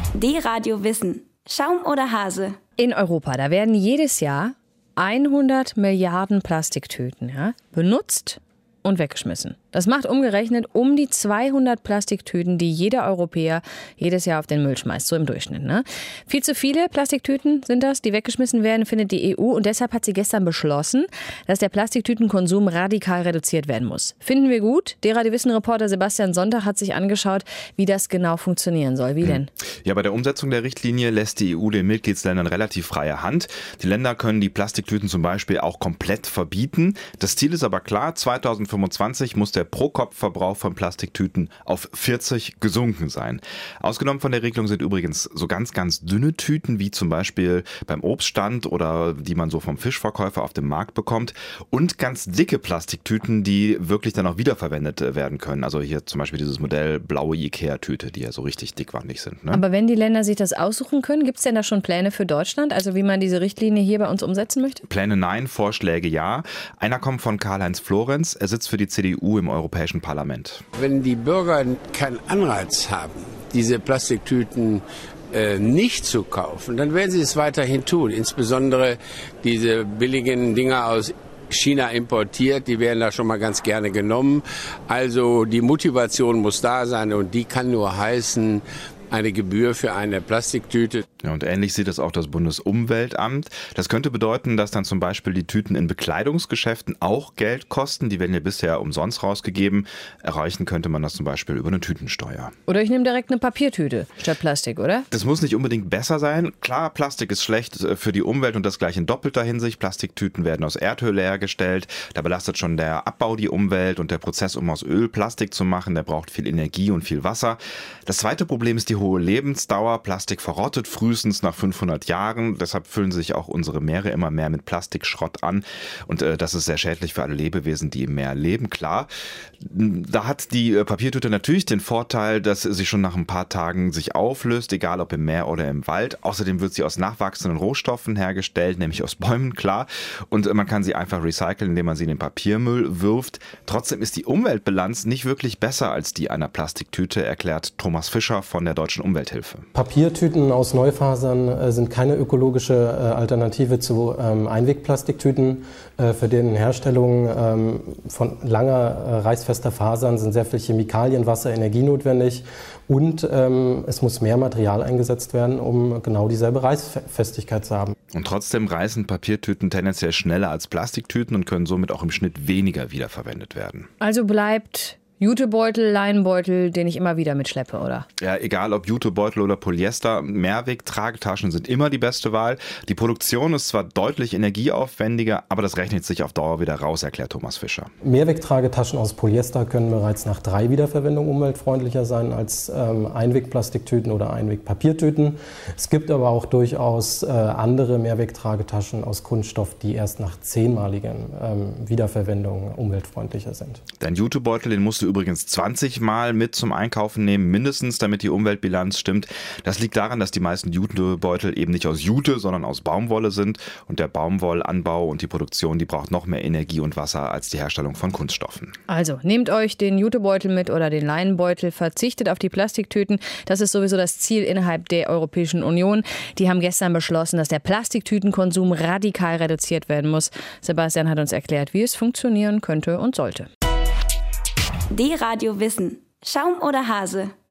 D-Radio Wissen. Schaum oder Hase? In Europa, da werden jedes Jahr 100 Milliarden Plastiktüten benutzt und weggeschmissen. Das macht umgerechnet um die 200 Plastiktüten, die jeder Europäer jedes Jahr auf den Müll schmeißt, so im Durchschnitt. Ne? Viel zu viele Plastiktüten sind das, die weggeschmissen werden, findet die EU. Und deshalb hat sie gestern beschlossen, dass der Plastiktütenkonsum radikal reduziert werden muss. Finden wir gut. D-Radio Wissen-Reporter Sebastian Sonntag hat sich angeschaut, wie das genau funktionieren soll. Wie denn? Ja, bei der Umsetzung der Richtlinie lässt die EU den Mitgliedsländern relativ freie Hand. Die Länder können die Plastiktüten zum Beispiel auch komplett verbieten. Das Ziel ist aber klar, 2025 muss der Pro-Kopf-Verbrauch von Plastiktüten auf 40 gesunken sein. Ausgenommen von der Regelung sind übrigens so ganz, ganz dünne Tüten, wie zum Beispiel beim Obststand oder die man so vom Fischverkäufer auf dem Markt bekommt. Und ganz dicke Plastiktüten, die wirklich dann auch wiederverwendet werden können. Also hier zum Beispiel dieses Modell blaue Ikea-Tüte, die ja so richtig dickwandig sind. Ne? Aber wenn die Länder sich das aussuchen können, gibt es denn da schon Pläne für Deutschland? Also wie man diese Richtlinie hier bei uns umsetzen möchte? Pläne nein, Vorschläge ja. Einer kommt von Karl-Heinz Florenz. Er sitzt für die CDU im Europäischen Parlament. Wenn die Bürger keinen Anreiz haben, diese Plastiktüten nicht zu kaufen, dann werden sie es weiterhin tun. Insbesondere diese billigen Dinger aus China importiert, die werden da schon mal ganz gerne genommen. Also die Motivation muss da sein und die kann nur heißen, eine Gebühr für eine Plastiktüte. Ja, und ähnlich sieht es auch das Bundesumweltamt. Das könnte bedeuten, dass dann zum Beispiel die Tüten in Bekleidungsgeschäften auch Geld kosten. Die werden ja bisher umsonst rausgegeben. Erreichen könnte man das zum Beispiel über eine Tütensteuer. Oder ich nehme direkt eine Papiertüte statt Plastik, oder? Das muss nicht unbedingt besser sein. Klar, Plastik ist schlecht für die Umwelt und das gleich in doppelter Hinsicht. Plastiktüten werden aus Erdöl hergestellt. Da belastet schon der Abbau die Umwelt und der Prozess, um aus Öl Plastik zu machen, der braucht viel Energie und viel Wasser. Das zweite Problem ist die hohe Lebensdauer. Plastik verrottet frühestens nach 500 Jahren. Deshalb füllen sich auch unsere Meere immer mehr mit Plastikschrott an. Und das ist sehr schädlich für alle Lebewesen, die im Meer leben. Klar, da hat die Papiertüte natürlich den Vorteil, dass sie schon nach ein paar Tagen sich auflöst, egal ob im Meer oder im Wald. Außerdem wird sie aus nachwachsenden Rohstoffen hergestellt, nämlich aus Bäumen, klar. Und man kann sie einfach recyceln, indem man sie in den Papiermüll wirft. Trotzdem ist die Umweltbilanz nicht wirklich besser als die einer Plastiktüte, erklärt Thomas Fischer von der Deutschen Umwelthilfe. Papiertüten aus Neufasern sind keine ökologische Alternative zu Einwegplastiktüten. Für deren Herstellung von langer, reißfester Fasern sind sehr viele Chemikalien, Wasser, Energie notwendig. Und es muss mehr Material eingesetzt werden, um genau dieselbe Reißfestigkeit zu haben. Und trotzdem reißen Papiertüten tendenziell schneller als Plastiktüten und können somit auch im Schnitt weniger wiederverwendet werden. Also bleibt Jutebeutel, Leinenbeutel, den ich immer wieder mitschleppe, oder? Ja, egal ob Jutebeutel oder Polyester, Mehrweg-Tragetaschen sind immer die beste Wahl. Die Produktion ist zwar deutlich energieaufwendiger, aber das rechnet sich auf Dauer wieder raus, erklärt Thomas Fischer. Mehrwegtragetaschen aus Polyester können bereits nach 3 Wiederverwendungen umweltfreundlicher sein als Einwegplastiktüten oder Einwegpapiertüten. Es gibt aber auch durchaus andere Mehrwegtragetaschen aus Kunststoff, die erst nach 10-maligen Wiederverwendungen umweltfreundlicher sind. Dein Jutebeutel, den musst du übrigens 20 Mal mit zum Einkaufen nehmen, mindestens, damit die Umweltbilanz stimmt. Das liegt daran, dass die meisten Jutebeutel eben nicht aus Jute, sondern aus Baumwolle sind. Und der Baumwollanbau und die Produktion, die braucht noch mehr Energie und Wasser als die Herstellung von Kunststoffen. Also, nehmt euch den Jutebeutel mit oder den Leinenbeutel, verzichtet auf die Plastiktüten. Das ist sowieso das Ziel innerhalb der Europäischen Union. Die haben gestern beschlossen, dass der Plastiktütenkonsum radikal reduziert werden muss. Sebastian hat uns erklärt, wie es funktionieren könnte und sollte. D-Radio Wissen. Schaum oder Hase?